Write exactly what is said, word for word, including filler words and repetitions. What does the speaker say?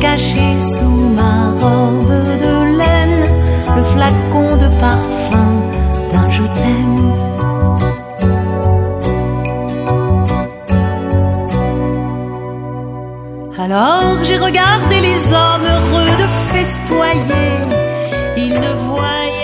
caché sous ma robe de laine le flacon de parfum d'un je t'aime. Alors j'ai regardé les hommes heureux de festoyer, ils ne voyaient